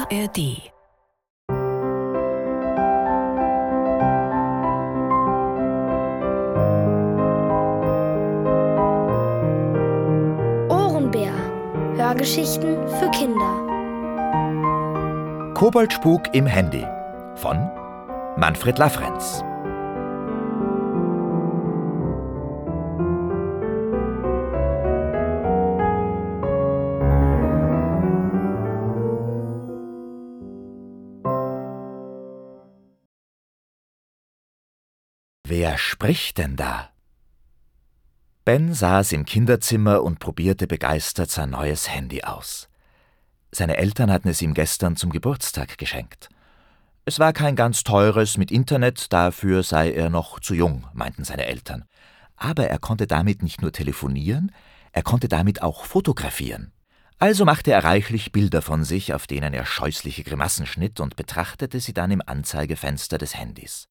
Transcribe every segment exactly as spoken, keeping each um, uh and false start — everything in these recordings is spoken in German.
A R D. Ohrenbär. Hörgeschichten für Kinder. Koboldspuk im Handy von Manfred Lafrenz. Wer spricht denn da? Ben saß im Kinderzimmer und probierte begeistert sein neues Handy aus. Seine Eltern hatten es ihm gestern zum Geburtstag geschenkt. Es war kein ganz teures mit Internet, dafür sei er noch zu jung, meinten seine Eltern. Aber er konnte damit nicht nur telefonieren, er konnte damit auch fotografieren. Also machte er reichlich Bilder von sich, auf denen er scheußliche Grimassen schnitt und betrachtete sie dann im Anzeigefenster des Handys.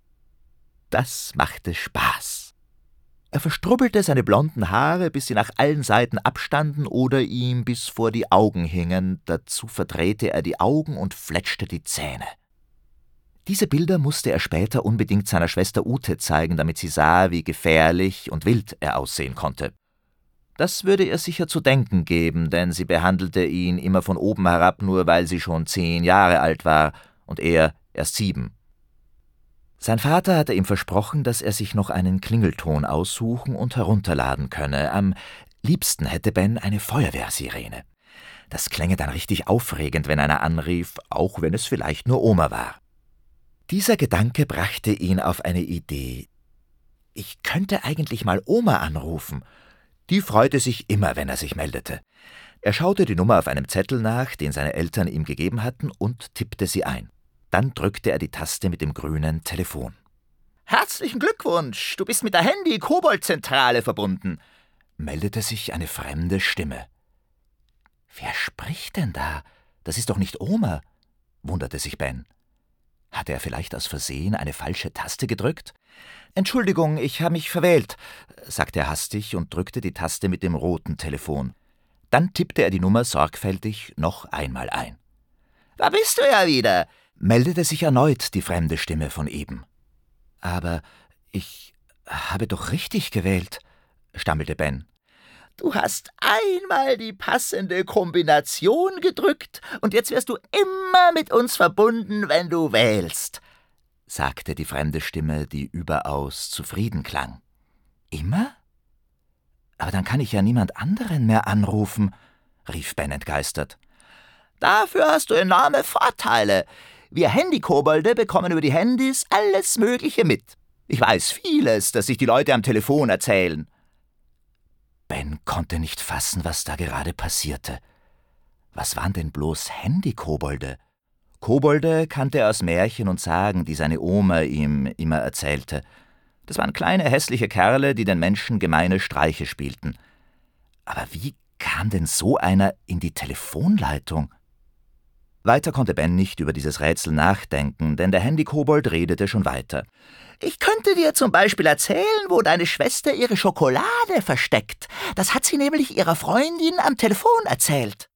Das machte Spaß. Er verstrubbelte seine blonden Haare, bis sie nach allen Seiten abstanden oder ihm bis vor die Augen hingen, dazu verdrehte er die Augen und fletschte die Zähne. Diese Bilder musste er später unbedingt seiner Schwester Ute zeigen, damit sie sah, wie gefährlich und wild er aussehen konnte. Das würde ihr sicher zu denken geben, denn sie behandelte ihn immer von oben herab, nur weil sie schon zehn Jahre alt war und er erst sieben. Sein Vater hatte ihm versprochen, dass er sich noch einen Klingelton aussuchen und herunterladen könne. Am liebsten hätte Ben eine Feuerwehrsirene. Das klänge dann richtig aufregend, wenn einer anrief, auch wenn es vielleicht nur Oma war. Dieser Gedanke brachte ihn auf eine Idee. Ich könnte eigentlich mal Oma anrufen. Die freute sich immer, wenn er sich meldete. Er schaute die Nummer auf einem Zettel nach, den seine Eltern ihm gegeben hatten, und tippte sie ein. Dann drückte er die Taste mit dem grünen Telefon. »Herzlichen Glückwunsch, du bist mit der Handy-Kobold-Zentrale verbunden«, meldete sich eine fremde Stimme. »Wer spricht denn da? Das ist doch nicht Oma«, wunderte sich Ben. Hatte er vielleicht aus Versehen eine falsche Taste gedrückt? »Entschuldigung, ich habe mich verwählt«, sagte er hastig und drückte die Taste mit dem roten Telefon. Dann tippte er die Nummer sorgfältig noch einmal ein. »Da bist du ja wieder«, meldete sich erneut die fremde Stimme von eben. »Aber ich habe doch richtig gewählt«, stammelte Ben. »Du hast einmal die passende Kombination gedrückt und jetzt wirst du immer mit uns verbunden, wenn du wählst«, sagte die fremde Stimme, die überaus zufrieden klang. »Immer? Aber dann kann ich ja niemand anderen mehr anrufen«, rief Ben entgeistert. »Dafür hast du enorme Vorteile. Wir Handy-Kobolde bekommen über die Handys alles Mögliche mit. Ich weiß vieles, das sich die Leute am Telefon erzählen.« Ben konnte nicht fassen, was da gerade passierte. Was waren denn bloß Handy-Kobolde? Kobolde kannte er aus Märchen und Sagen, die seine Oma ihm immer erzählte. Das waren kleine, hässliche Kerle, die den Menschen gemeine Streiche spielten. Aber wie kam denn so einer in die Telefonleitung? Weiter konnte Ben nicht über dieses Rätsel nachdenken, denn der Handy-Kobold redete schon weiter. »Ich könnte dir zum Beispiel erzählen, wo deine Schwester ihre Schokolade versteckt. Das hat sie nämlich ihrer Freundin am Telefon erzählt.«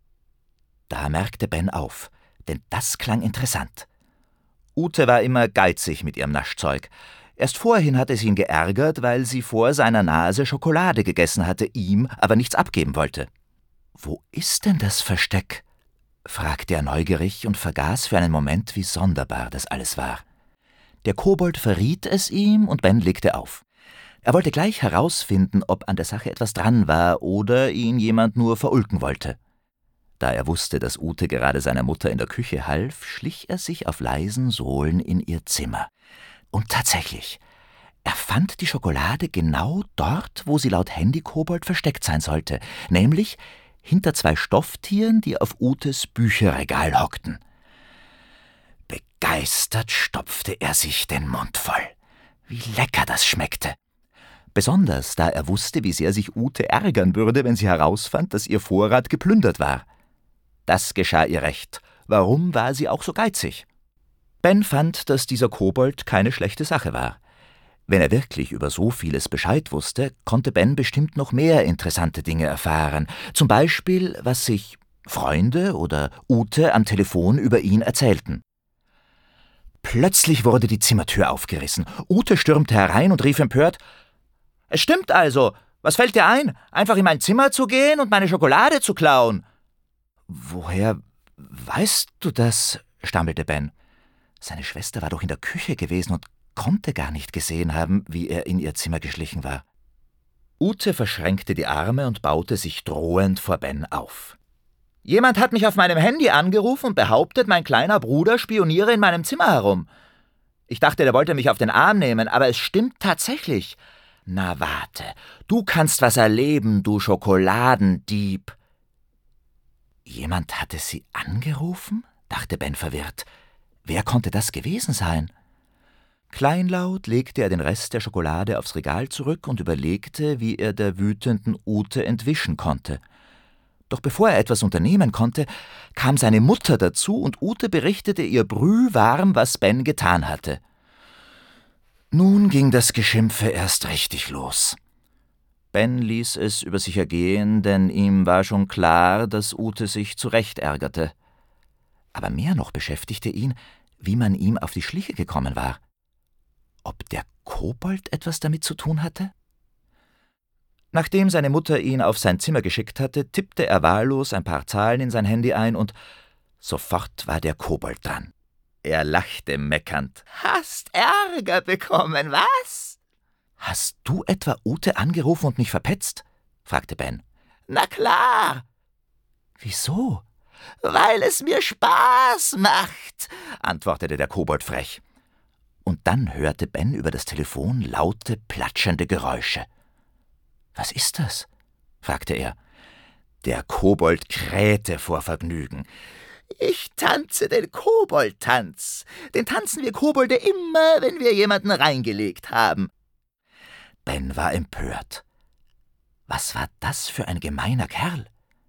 Da merkte Ben auf, denn das klang interessant. Ute war immer geizig mit ihrem Naschzeug. Erst vorhin hatte sie ihn geärgert, weil sie vor seiner Nase Schokolade gegessen hatte, ihm aber nichts abgeben wollte. »Wo ist denn das Versteck?« fragte er neugierig und vergaß für einen Moment, wie sonderbar das alles war. Der Kobold verriet es ihm und Ben legte auf. Er wollte gleich herausfinden, ob an der Sache etwas dran war oder ihn jemand nur verulken wollte. Da er wusste, dass Ute gerade seiner Mutter in der Küche half, schlich er sich auf leisen Sohlen in ihr Zimmer. Und tatsächlich, er fand die Schokolade genau dort, wo sie laut Handy-Kobold versteckt sein sollte, nämlich hinter zwei Stofftieren, die auf Utes Bücherregal hockten. Begeistert stopfte er sich den Mund voll. Wie lecker das schmeckte. Besonders, da er wusste, wie sehr sich Ute ärgern würde, wenn sie herausfand, dass ihr Vorrat geplündert war. Das geschah ihr recht. Warum war sie auch so geizig? Ben fand, dass dieser Kobold keine schlechte Sache war. Wenn er wirklich über so vieles Bescheid wusste, konnte Ben bestimmt noch mehr interessante Dinge erfahren. Zum Beispiel, was sich, Freunde oder Ute am Telefon über ihn erzählten. Plötzlich wurde die Zimmertür aufgerissen. Ute stürmte herein und rief empört: »Es stimmt also! Was fällt dir ein, einfach in mein Zimmer zu gehen und meine Schokolade zu klauen?« »Woher weißt du das?« stammelte Ben. Seine Schwester war doch in der Küche gewesen und konnte gar nicht gesehen haben, wie er in ihr Zimmer geschlichen war. Ute verschränkte die Arme und baute sich drohend vor Ben auf. »Jemand hat mich auf meinem Handy angerufen und behauptet, mein kleiner Bruder spioniere in meinem Zimmer herum. Ich dachte, der wollte mich auf den Arm nehmen, aber es stimmt tatsächlich. Na warte, du kannst was erleben, du Schokoladendieb.« »Jemand hatte sie angerufen?« dachte Ben verwirrt. Wer konnte das gewesen sein? Kleinlaut legte er den Rest der Schokolade aufs Regal zurück und überlegte, wie er der wütenden Ute entwischen konnte. Doch bevor er etwas unternehmen konnte, kam seine Mutter dazu und Ute berichtete ihr brühwarm, was Ben getan hatte. Nun ging das Geschimpfe erst richtig los. Ben ließ es über sich ergehen, denn ihm war schon klar, dass Ute sich zu Recht ärgerte. Aber mehr noch beschäftigte ihn, wie man ihm auf die Schliche gekommen war. Ob der Kobold etwas damit zu tun hatte? Nachdem seine Mutter ihn auf sein Zimmer geschickt hatte, tippte er wahllos ein paar Zahlen in sein Handy ein und sofort war der Kobold dran. Er lachte meckernd. »Hast Ärger bekommen, was?« »Hast du etwa Ute angerufen und mich verpetzt?« fragte Ben. »Na klar.« »Wieso?« »Weil es mir Spaß macht«, antwortete der Kobold frech. Und dann hörte Ben über das Telefon laute, platschende Geräusche. »Was ist das?« fragte er. Der Kobold krähte vor Vergnügen. »Ich tanze den Koboldtanz. Den tanzen wir Kobolde immer, wenn wir jemanden reingelegt haben.« Ben war empört. Was war das für ein gemeiner Kerl?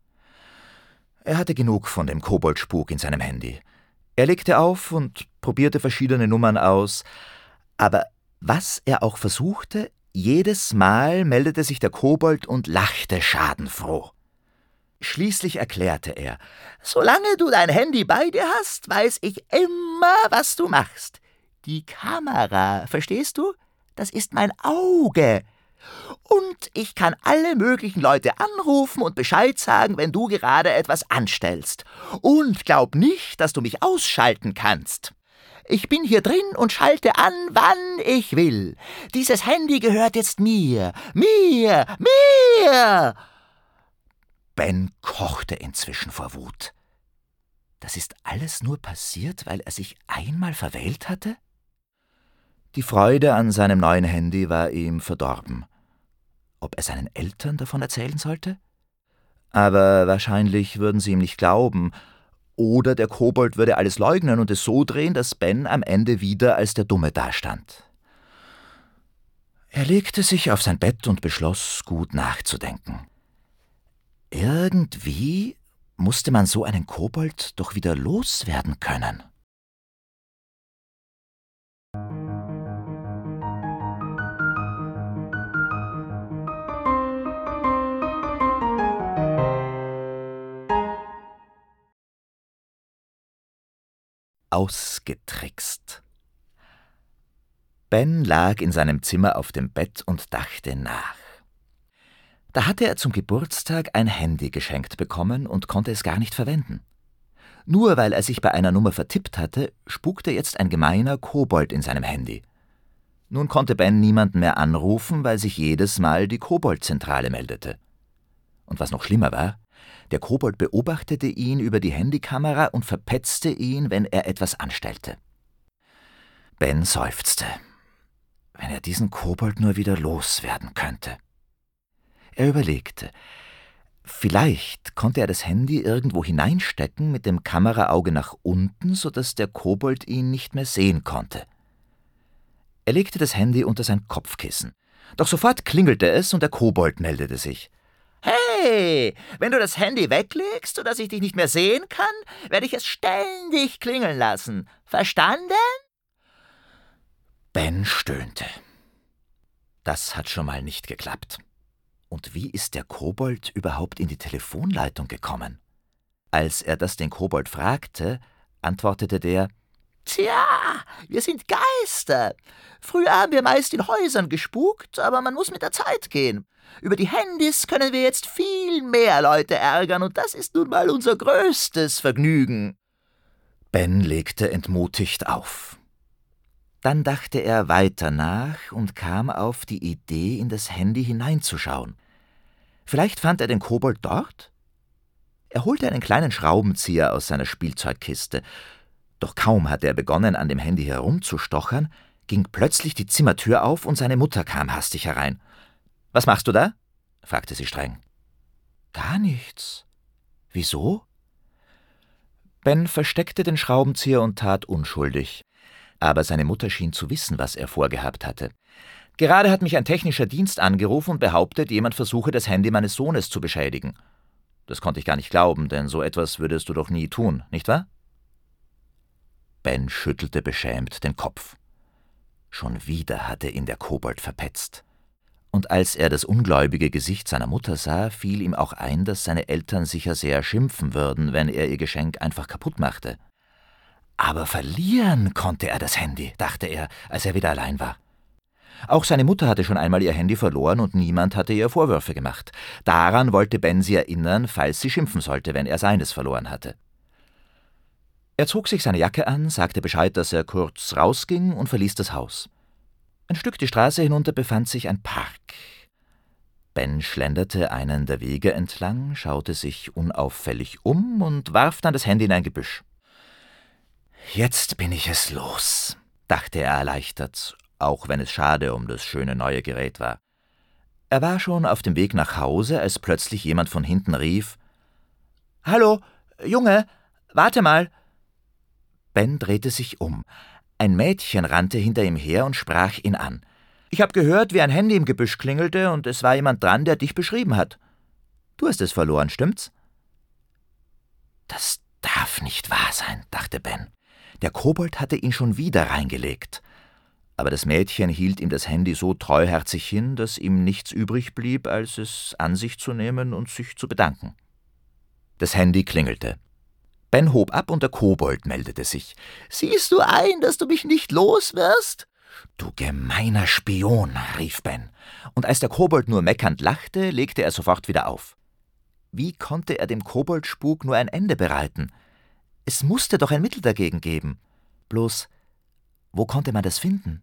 Er hatte genug von dem Koboldspuk in seinem Handy. Er legte auf und probierte verschiedene Nummern aus, aber was er auch versuchte, jedes Mal meldete sich der Kobold und lachte schadenfroh. Schließlich erklärte er: »Solange du dein Handy bei dir hast, weiß ich immer, was du machst. Die Kamera, verstehst du? Das ist mein Auge. Und ich kann alle möglichen Leute anrufen und Bescheid sagen, wenn du gerade etwas anstellst. Und glaub nicht, dass du mich ausschalten kannst. Ich bin hier drin und schalte an, wann ich will. Dieses Handy gehört jetzt mir. Mir! Mir!« Ben kochte inzwischen vor Wut. Das ist alles nur passiert, weil er sich einmal verwählt hatte? Die Freude an seinem neuen Handy war ihm verdorben. Ob er seinen Eltern davon erzählen sollte? Aber wahrscheinlich würden sie ihm nicht glauben. Oder der Kobold würde alles leugnen und es so drehen, dass Ben am Ende wieder als der Dumme dastand. Er legte sich auf sein Bett und beschloss, gut nachzudenken. Irgendwie musste man so einen Kobold doch wieder loswerden können. Ausgetrickst. Ben lag in seinem Zimmer auf dem Bett und dachte nach. Da hatte er zum Geburtstag ein Handy geschenkt bekommen und konnte es gar nicht verwenden. Nur weil er sich bei einer Nummer vertippt hatte, spukte jetzt ein gemeiner Kobold in seinem Handy. Nun konnte Ben niemanden mehr anrufen, weil sich jedes Mal die Koboldzentrale meldete. Und was noch schlimmer war, der Kobold beobachtete ihn über die Handykamera und verpetzte ihn, wenn er etwas anstellte. Ben seufzte. Wenn er diesen Kobold nur wieder loswerden könnte. Er überlegte. Vielleicht konnte er das Handy irgendwo hineinstecken mit dem Kameraauge nach unten, sodass der Kobold ihn nicht mehr sehen konnte. Er legte das Handy unter sein Kopfkissen. Doch sofort klingelte es und der Kobold meldete sich. »Hey, wenn du das Handy weglegst, sodass ich dich nicht mehr sehen kann, werde ich es ständig klingeln lassen. Verstanden?« Ben stöhnte. Das hat schon mal nicht geklappt. Und wie ist der Kobold überhaupt in die Telefonleitung gekommen? Als er das den Kobold fragte, antwortete der: »Tja, wir sind Geister. Früher haben wir meist in Häusern gespukt, aber man muss mit der Zeit gehen. Über die Handys können wir jetzt viel mehr Leute ärgern, und das ist nun mal unser größtes Vergnügen.« Ben legte entmutigt auf. Dann dachte er weiter nach und kam auf die Idee, in das Handy hineinzuschauen. Vielleicht fand er den Kobold dort? Er holte einen kleinen Schraubenzieher aus seiner Spielzeugkiste. Doch kaum hatte er begonnen, an dem Handy herumzustochern, ging plötzlich die Zimmertür auf und seine Mutter kam hastig herein. »Was machst du da?« fragte sie streng. »Gar nichts. Wieso?« Ben versteckte den Schraubenzieher und tat unschuldig. Aber seine Mutter schien zu wissen, was er vorgehabt hatte. »Gerade hat mich ein technischer Dienst angerufen und behauptet, jemand versuche, das Handy meines Sohnes zu beschädigen. Das konnte ich gar nicht glauben, denn so etwas würdest du doch nie tun, nicht wahr?« Ben schüttelte beschämt den Kopf. Schon wieder hatte ihn der Kobold verpetzt. Und als er das ungläubige Gesicht seiner Mutter sah, fiel ihm auch ein, dass seine Eltern sicher sehr schimpfen würden, wenn er ihr Geschenk einfach kaputt machte. Aber verlieren konnte er das Handy, dachte er, als er wieder allein war. Auch seine Mutter hatte schon einmal ihr Handy verloren und niemand hatte ihr Vorwürfe gemacht. Daran wollte Ben sie erinnern, falls sie schimpfen sollte, wenn er seines verloren hatte. Er zog sich seine Jacke an, sagte Bescheid, dass er kurz rausging und verließ das Haus. Ein Stück die Straße hinunter befand sich ein Park. Ben schlenderte einen der Wege entlang, schaute sich unauffällig um und warf dann das Handy in ein Gebüsch. »Jetzt bin ich es los«, dachte er erleichtert, auch wenn es schade um das schöne neue Gerät war. Er war schon auf dem Weg nach Hause, als plötzlich jemand von hinten rief: »Hallo, Junge, warte mal!« Ben drehte sich um. Ein Mädchen rannte hinter ihm her und sprach ihn an. »Ich habe gehört, wie ein Handy im Gebüsch klingelte, und es war jemand dran, der dich beschrieben hat. Du hast es verloren, stimmt's?« »Das darf nicht wahr sein«, dachte Ben. Der Kobold hatte ihn schon wieder reingelegt. Aber das Mädchen hielt ihm das Handy so treuherzig hin, dass ihm nichts übrig blieb, als es an sich zu nehmen und sich zu bedanken. Das Handy klingelte. Ben hob ab und der Kobold meldete sich. »Siehst du ein, dass du mich nicht los wirst?« »Du gemeiner Spion«, rief Ben. Und als der Kobold nur meckernd lachte, legte er sofort wieder auf. Wie konnte er dem Koboldspuk nur ein Ende bereiten? Es musste doch ein Mittel dagegen geben. Bloß, wo konnte man das finden?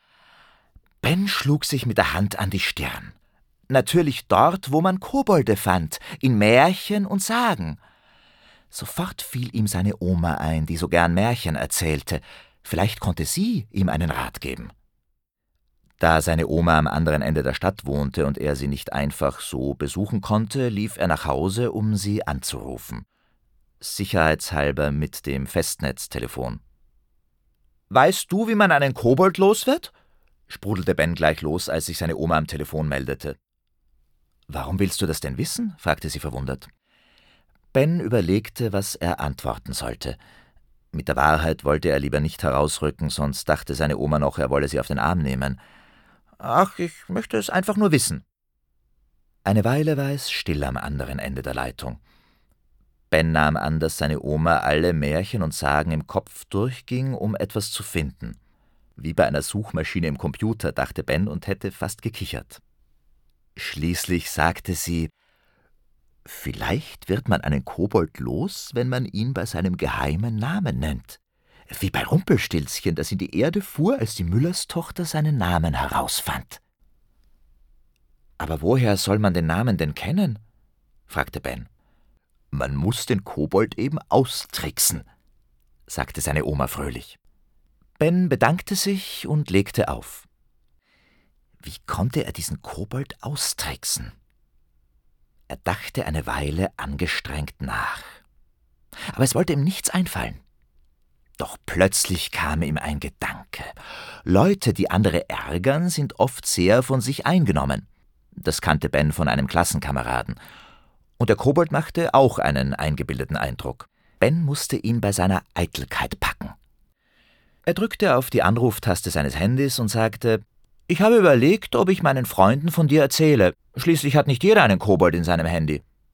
Ben schlug sich mit der Hand an die Stirn. Natürlich dort, wo man Kobolde fand, in Märchen und Sagen. Sofort fiel ihm seine Oma ein, die so gern Märchen erzählte. Vielleicht konnte sie ihm einen Rat geben. Da seine Oma am anderen Ende der Stadt wohnte und er sie nicht einfach so besuchen konnte, lief er nach Hause, um sie anzurufen. Sicherheitshalber mit dem Festnetztelefon. »Weißt du, wie man einen Kobold los wird?« sprudelte Ben gleich los, als sich seine Oma am Telefon meldete. »Warum willst du das denn wissen?« fragte sie verwundert. Ben überlegte, was er antworten sollte. Mit der Wahrheit wollte er lieber nicht herausrücken, sonst dachte seine Oma noch, er wolle sie auf den Arm nehmen. »Ach, ich möchte es einfach nur wissen.« Eine Weile war es still am anderen Ende der Leitung. Ben nahm an, dass seine Oma alle Märchen und Sagen im Kopf durchging, um etwas zu finden. Wie bei einer Suchmaschine im Computer, dachte Ben und hätte fast gekichert. Schließlich sagte sie: »Vielleicht wird man einen Kobold los, wenn man ihn bei seinem geheimen Namen nennt. Wie bei Rumpelstilzchen, das in die Erde fuhr, als die Müllerstochter seinen Namen herausfand.« »Aber woher soll man den Namen denn kennen?« fragte Ben. »Man muss den Kobold eben austricksen«, sagte seine Oma fröhlich. Ben bedankte sich und legte auf. Wie konnte er diesen Kobold austricksen? Er dachte eine Weile angestrengt nach. Aber es wollte ihm nichts einfallen. Doch plötzlich kam ihm ein Gedanke. Leute, die andere ärgern, sind oft sehr von sich eingenommen. Das kannte Ben von einem Klassenkameraden. Und der Kobold machte auch einen eingebildeten Eindruck. Ben musste ihn bei seiner Eitelkeit packen. Er drückte auf die Anruftaste seines Handys und sagte: »Ich habe überlegt, ob ich meinen Freunden von dir erzähle. Schließlich hat nicht jeder einen Kobold in seinem Handy.«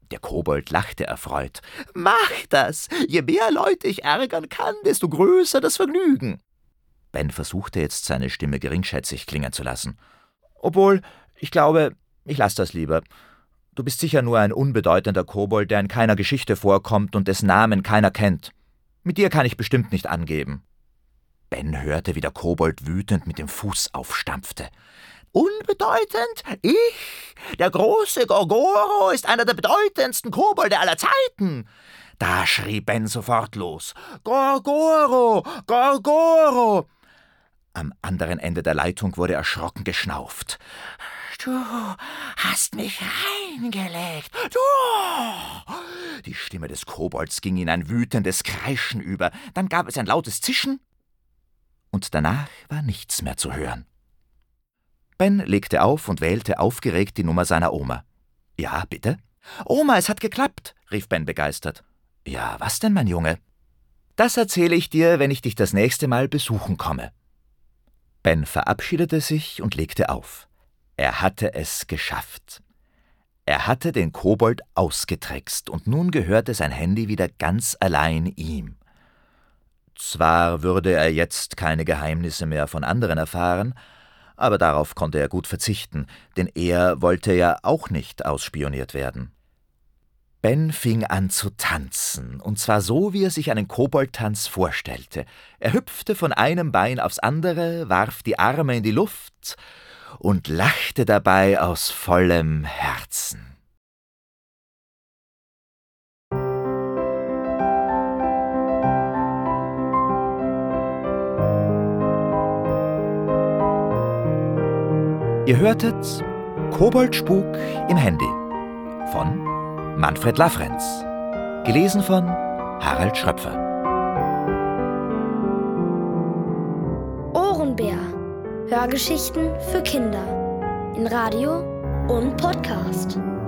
Der Kobold lachte erfreut. »Mach das! Je mehr Leute ich ärgern kann, desto größer das Vergnügen.« Ben versuchte jetzt, seine Stimme geringschätzig klingen zu lassen. »Obwohl, ich glaube, ich lass das lieber. Du bist sicher nur ein unbedeutender Kobold, der in keiner Geschichte vorkommt und dessen Namen keiner kennt. Mit dir kann ich bestimmt nicht angeben.« Ben hörte, wie der Kobold wütend mit dem Fuß aufstampfte. »Unbedeutend? Ich? Der große Gorgoro ist einer der bedeutendsten Kobolde aller Zeiten!« Da schrie Ben sofort los. »Gorgoro! Gorgoro!« Am anderen Ende der Leitung wurde erschrocken geschnauft. »Du hast mich reingelegt! Du!« Die Stimme des Kobolds ging in ein wütendes Kreischen über. Dann gab es ein lautes Zischen und danach war nichts mehr zu hören. Ben legte auf und wählte aufgeregt die Nummer seiner Oma. »Ja, bitte?« »Oma, es hat geklappt«, rief Ben begeistert. »Ja, was denn, mein Junge?« »Das erzähle ich dir, wenn ich dich das nächste Mal besuchen komme.« Ben verabschiedete sich und legte auf. Er hatte es geschafft. Er hatte den Kobold ausgetrickst und nun gehörte sein Handy wieder ganz allein ihm. Zwar würde er jetzt keine Geheimnisse mehr von anderen erfahren, aber darauf konnte er gut verzichten, denn er wollte ja auch nicht ausspioniert werden. Ben fing an zu tanzen, und zwar so, wie er sich einen Koboldtanz vorstellte. Er hüpfte von einem Bein aufs andere, warf die Arme in die Luft und lachte dabei aus vollem Herzen. Ihr hörtet Koboldspuk im Handy von Manfred Lafrenz, gelesen von Harald Schröpfer. Ohrenbär. Hörgeschichten für Kinder in Radio und Podcast.